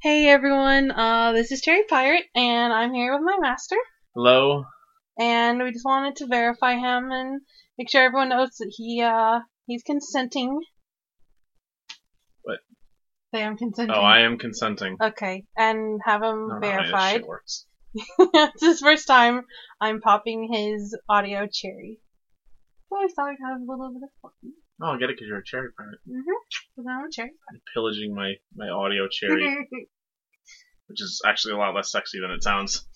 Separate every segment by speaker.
Speaker 1: Hey everyone, this is Cherry Pirate, and I'm here with my master.
Speaker 2: Hello.
Speaker 1: And we just wanted to verify him and make sure everyone knows that he's consenting.
Speaker 2: What?
Speaker 1: Say I'm consenting.
Speaker 2: Oh, I am consenting.
Speaker 1: Okay, and have him
Speaker 2: No,
Speaker 1: verified.
Speaker 2: this shit works.
Speaker 1: It's his first time I'm popping his audio cherry. So I thought I'd have a little bit of fun.
Speaker 2: Oh, I get it because you're a cherry pirate.
Speaker 1: Because I'm a cherry
Speaker 2: I'm pillaging my audio cherry,
Speaker 1: pirate.
Speaker 2: which is actually a lot less sexy than it sounds.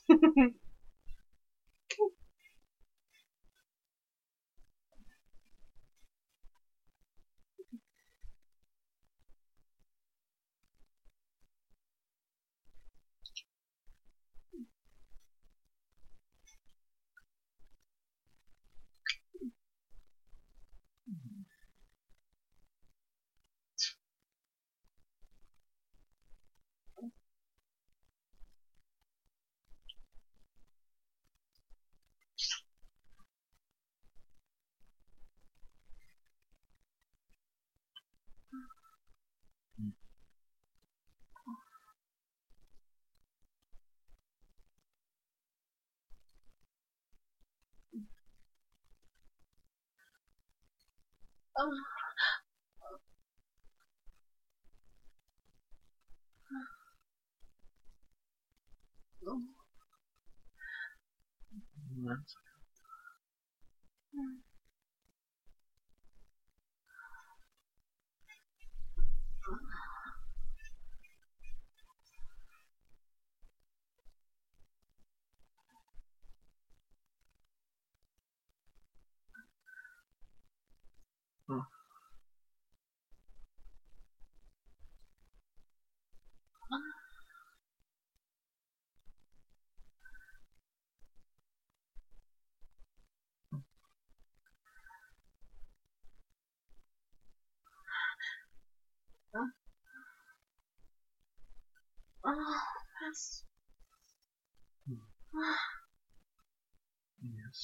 Speaker 1: Yes.
Speaker 2: Yes.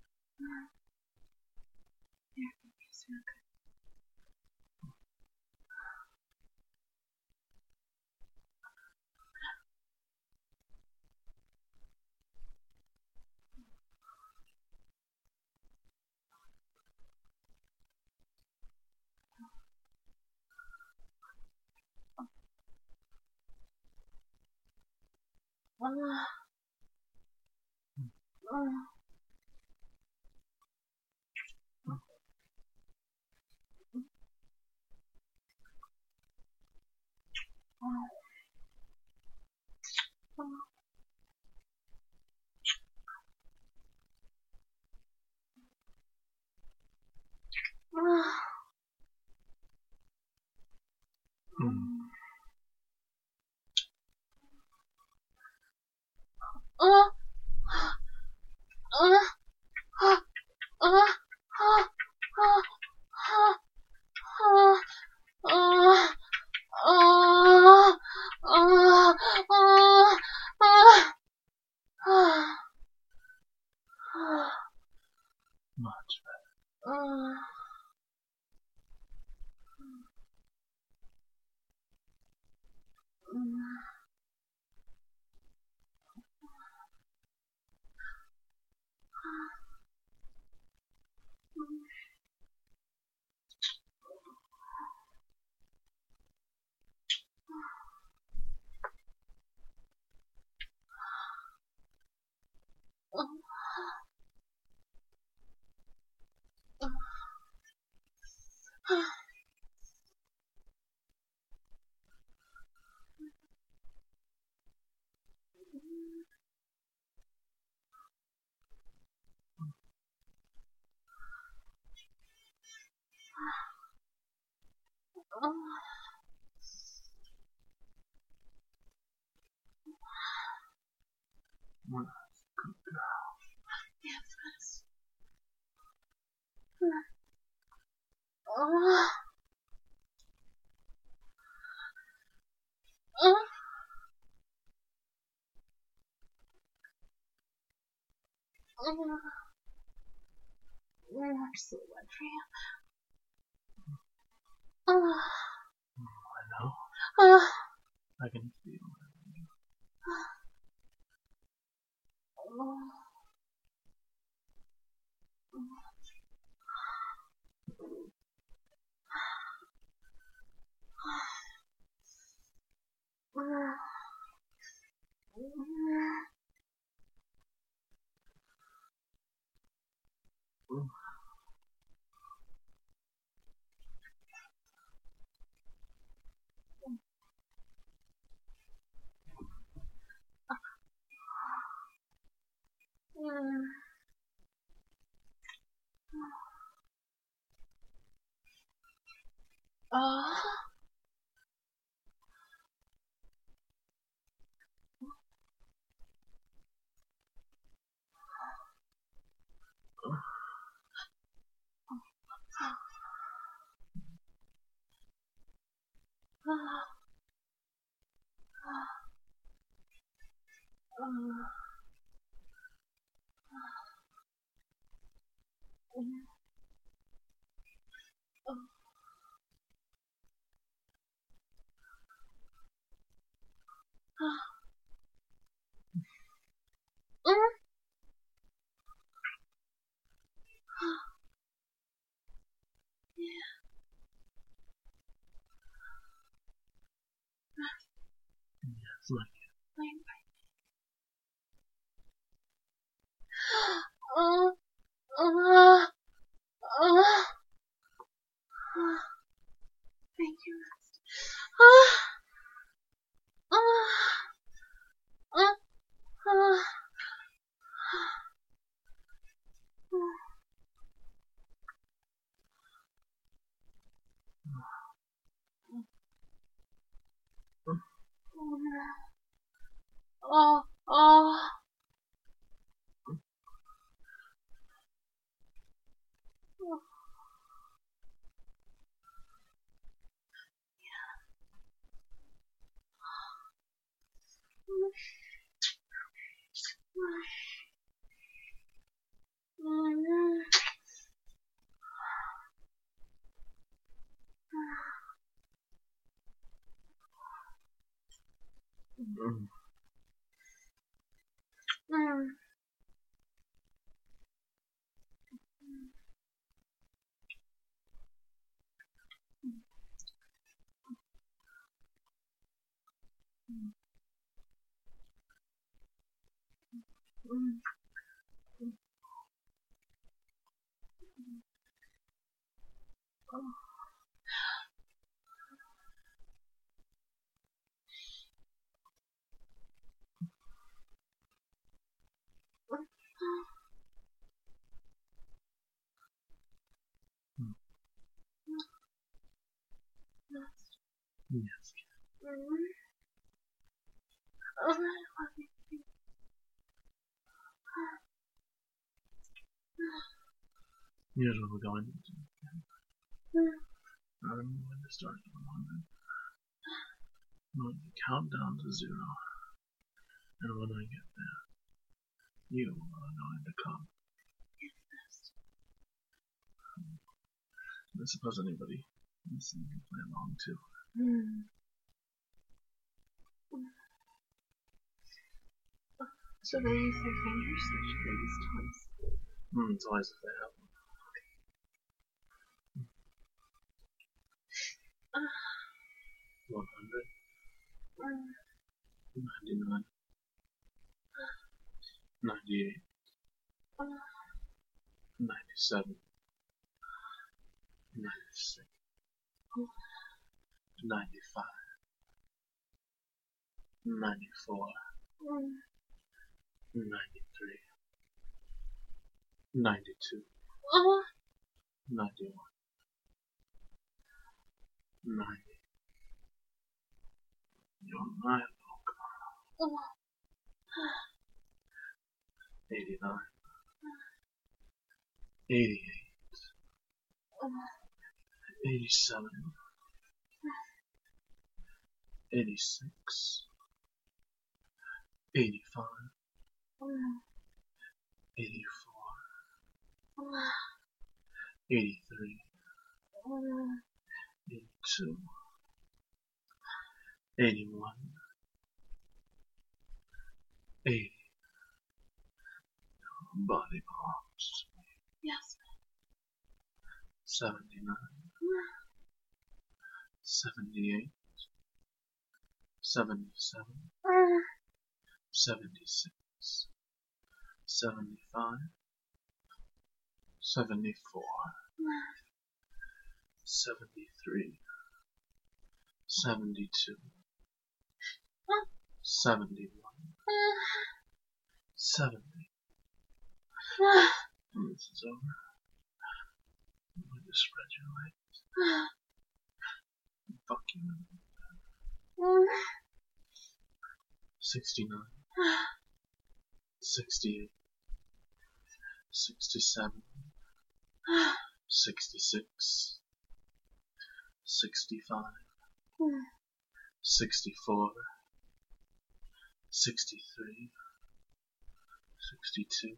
Speaker 2: Much better. What a good girl.
Speaker 1: Yes. I'm so wet for you.
Speaker 2: I know. I can feel it. Yes, like
Speaker 1: Thank you.
Speaker 2: yes. Here's what we're going to do. I'm going to start at 100. I'm going to count down to 0. And when I get there, you are going to come. I suppose anybody listening can play along too.
Speaker 1: So they use their fingers, or should they use toys?
Speaker 2: It's always if they have one. 100, 99, 98, 97, 96, 95, 94, 93, 92, 91, 90. You're my little girl. 89, 88, 87, 86, 85, 84, 83, 82, 81, 80. Body belongs to me.
Speaker 1: Yes.
Speaker 2: 79, 78, 77, 76, 75, 74, 73, 72, 71, 70. When this is over, I'm going to spread your legs. Fuck you. 69, 68, 67, 66, 65, 64, 63, 62,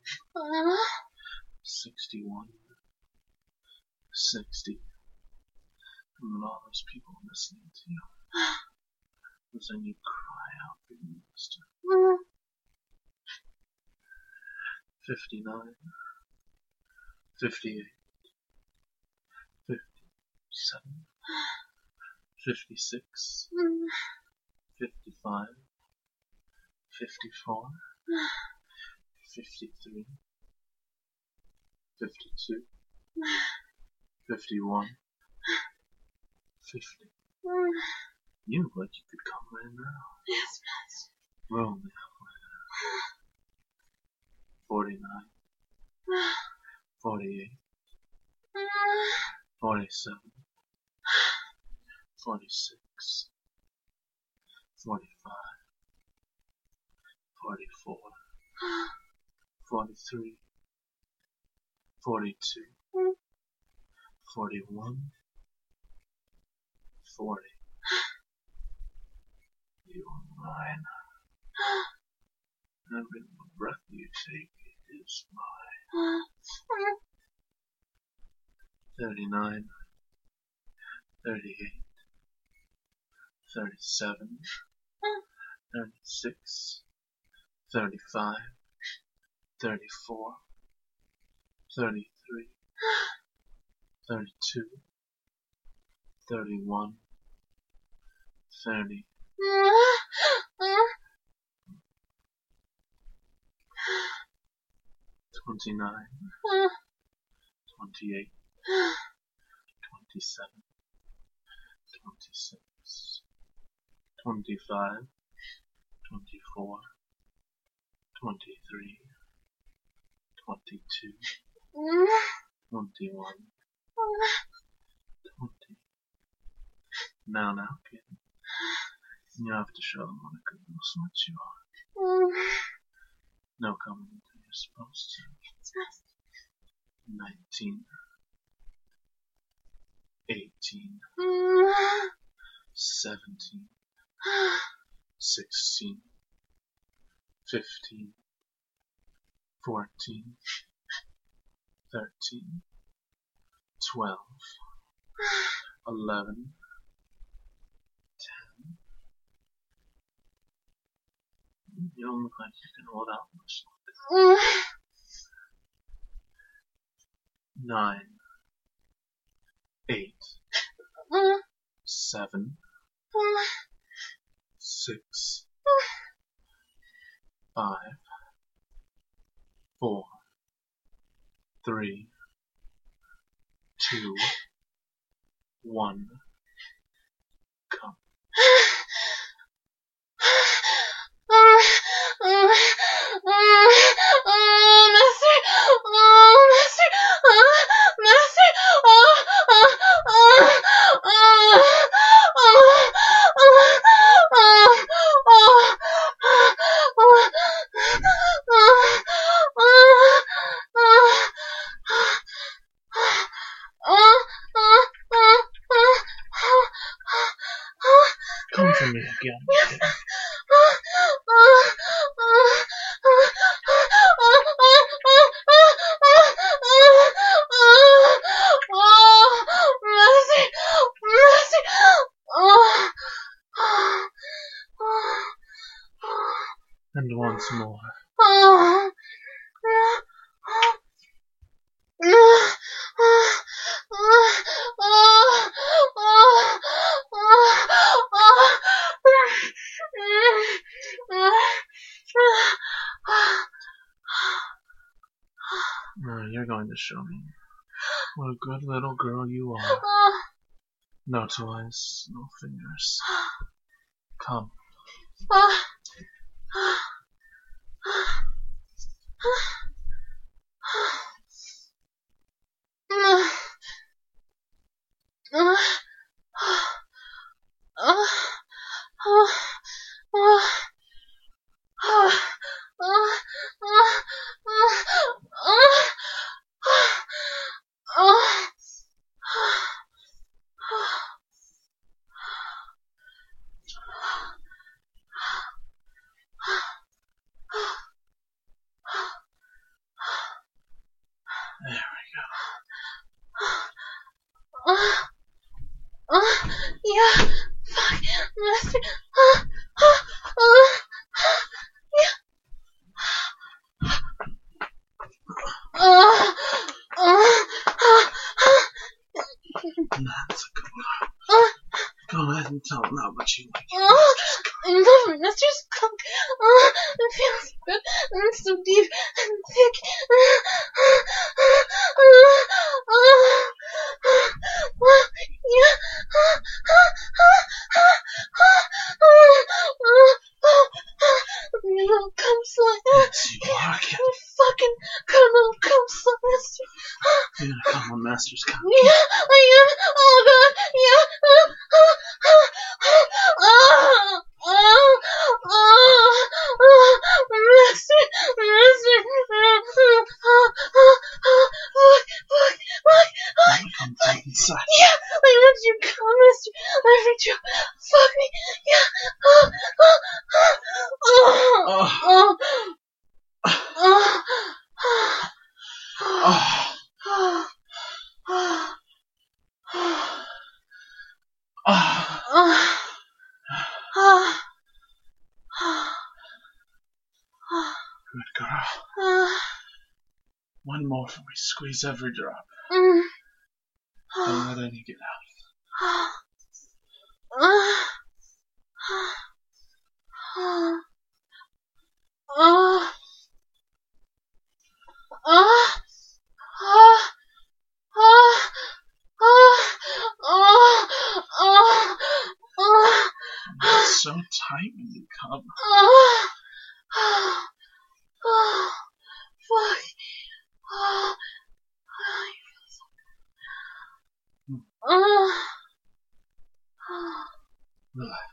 Speaker 2: 61, 60. And then all those people listening to you. Listening you cry out for your master. 59, 58, 57, 56, 55, 54, 53, 52, 51, 50. You look like you could come right now.
Speaker 1: Yes, Master.
Speaker 2: We're only halfway there. 49, 48, 47, 46, 45, 44, 43, 42, 41, 40. You are mine. Every breath you take is mine. 39, 38, 37, 36, 35, 34, 33, 32, 31, 30, 29, 28, 27, 26, 25, 24, 23, 22, 21, 20. Now, kid. You have to show them what a good little smart you are. No coming until you're supposed to. 19, 18, 17, 16, 15, 14, 13, 12, 11, 10. You don't look like you can hold out much longer. 9, 8, 7, 6, 5, 4, 3, 2, 1. Come. Come for me again, kid. And once more. You're going to show me what a good little girl you are. No toys, no fingers. Come. tell them how much you like it.
Speaker 1: I love it, Mr. Skunk. It feels good and so deep and thick. Little cum slut.
Speaker 2: Yes, you are, kid.
Speaker 1: Fucking good little cum slut, Mister.
Speaker 2: You're gonna call him Master Skunk.
Speaker 1: Yeah, I am. Oh God, yeah.
Speaker 2: Come back inside.
Speaker 1: Yeah, I let you come, Mister. I let you fuck me. Yeah.
Speaker 2: Good girl. One more for me. Squeeze every drop. Don't let any get out. It's so tight when you come.
Speaker 1: Fuck.
Speaker 2: Relax.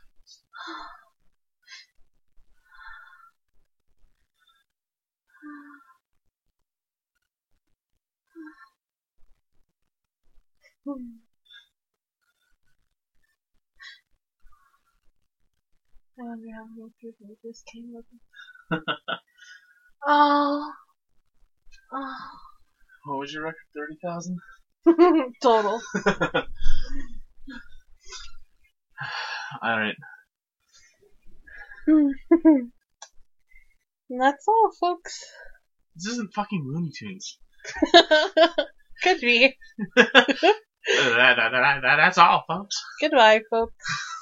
Speaker 1: I wonder how many people this came with. Oh.
Speaker 2: What was your record? 30,000?
Speaker 1: Total.
Speaker 2: Alright.
Speaker 1: That's all, folks.
Speaker 2: This isn't fucking Looney Tunes.
Speaker 1: Could be.
Speaker 2: That's all, folks.
Speaker 1: Goodbye, folks.